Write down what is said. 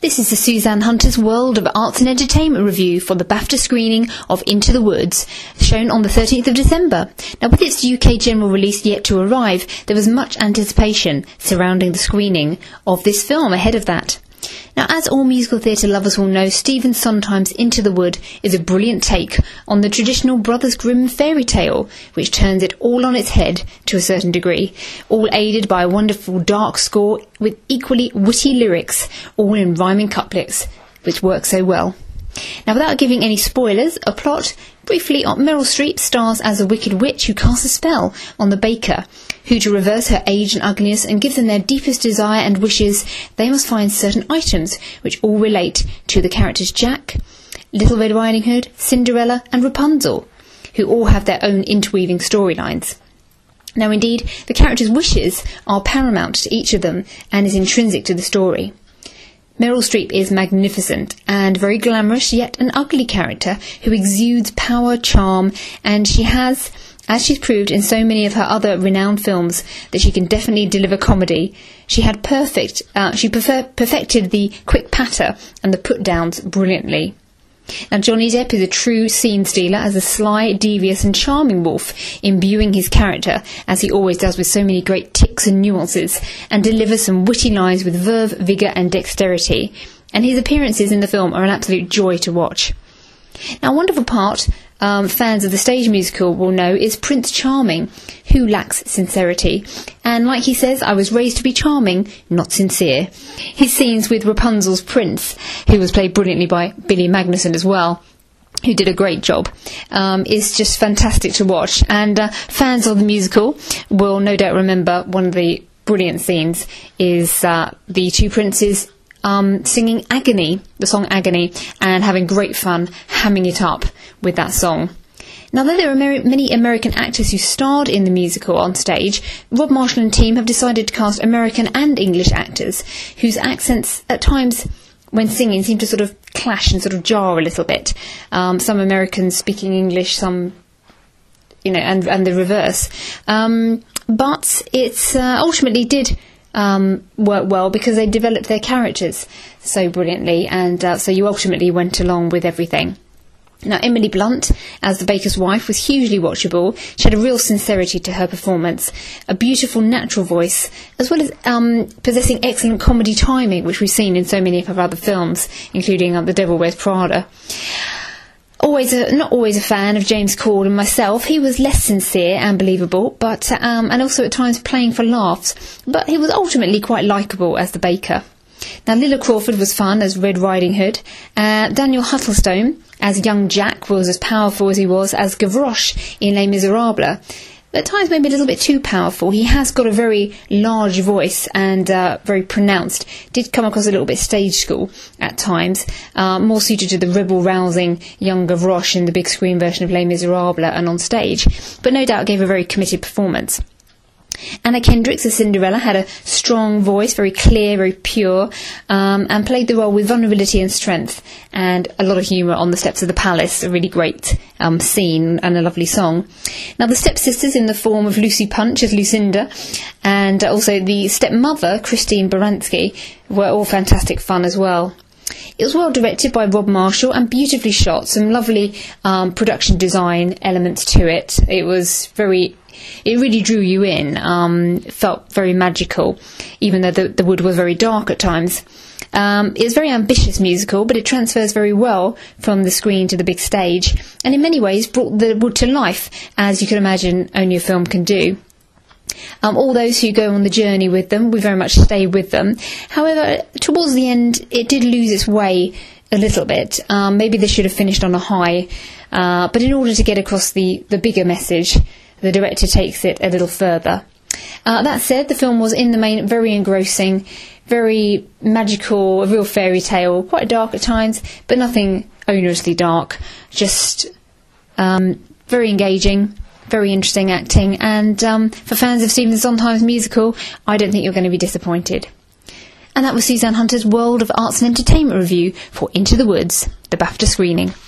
This is the Suzanne Hunter's World of Arts and Entertainment review for the BAFTA screening of Into the Woods, shown on the 13th of December. Now, with its UK general release yet to arrive, there was much anticipation surrounding the screening of this film ahead of that. Now, as all musical theatre lovers will know, Stephen Sondheim's Into the Wood is a brilliant take on the traditional Brothers Grimm fairy tale, which turns it all on its head to a certain degree, all aided by a wonderful dark score with equally witty lyrics, all in rhyming couplets, which work so well. Now, without giving any spoilers, a plot. Briefly, Meryl Streep stars as a wicked witch who casts a spell on the baker, who, to reverse her age and ugliness and give them their deepest desire and wishes, they must find certain items which all relate to the characters Jack, Little Red Riding Hood, Cinderella and Rapunzel, who all have their own interweaving storylines. Now, indeed, the characters' wishes are paramount to each of them and is intrinsic to the story. Meryl Streep is magnificent and very glamorous, yet an ugly character who exudes power, charm, and she has, as she's proved in so many of her other renowned films, that she can definitely deliver comedy. She perfected the quick patter and the put-downs brilliantly. Now, Johnny Depp is a true scene stealer as a sly, devious and charming wolf, imbuing his character, as he always does, with so many great tics and nuances, and delivers some witty lines with verve, vigour and dexterity. And his appearances in the film are an absolute joy to watch. Now, a wonderful part fans of the stage musical will know is Prince Charming, who lacks sincerity. And like he says, I was raised to be charming, not sincere. His scenes with Rapunzel's prince, who was played brilliantly by Billy Magnussen as well, who did a great job, is just fantastic to watch. And fans of the musical will no doubt remember one of the brilliant scenes is the two princes singing Agony, the song Agony, and having great fun hamming it up with that song. Now, though there are many American actors who starred in the musical on stage, Rob Marshall and team have decided to cast American and English actors whose accents at times when singing seem to sort of clash and sort of jar a little bit. Some Americans speaking English, some, and the reverse. But it's ultimately did work well because they developed their characters so brilliantly, and so you ultimately went along with everything. Now, Emily Blunt, as the baker's wife, was hugely watchable. She had a real sincerity to her performance, a beautiful natural voice, as well as possessing excellent comedy timing, which we've seen in so many of her other films, including The Devil Wears Prada. Not always a fan of James Corden myself. He was less sincere and believable, but and also at times playing for laughs. But he was ultimately quite likeable as the baker. Now, Lilla Crawford was fun as Red Riding Hood. Daniel Huttlestone as young Jack was as powerful as he was as Gavroche in Les Miserables. At times maybe a little bit too powerful. He has got a very large voice and very pronounced. Did come across a little bit stage school at times. More suited to the rebel-rousing young Gavroche in the big screen version of Les Miserables and on stage. But no doubt gave a very committed performance. Anna Kendrick as Cinderella had a strong voice, very clear, very pure, and played the role with vulnerability and strength, and a lot of humour on the steps of the palace, a really great scene and a lovely song. Now, the stepsisters in the form of Lucy Punch as Lucinda, and also the stepmother, Christine Baranski, were all fantastic fun as well. It was well directed by Rob Marshall and beautifully shot, some lovely production design elements to it. It really drew you in, felt very magical, even though the wood was very dark at times. It's a very ambitious musical, but it transfers very well from the screen to the big stage, and in many ways brought the wood to life, as you can imagine only a film can do. All those who go on the journey with them, we very much stay with them. However, towards the end, it did lose its way a little bit. Maybe they should have finished on a high, but in order to get across the bigger message, the director takes it a little further. That said, the film was in the main very engrossing, very magical, a real fairy tale, quite dark at times, but nothing onerously dark. Just very engaging, very interesting acting, and for fans of Stephen Sondheim's musical, I don't think you're going to be disappointed. And that was Suzanne Hunter's World of Arts and Entertainment review for Into the Woods, the BAFTA screening.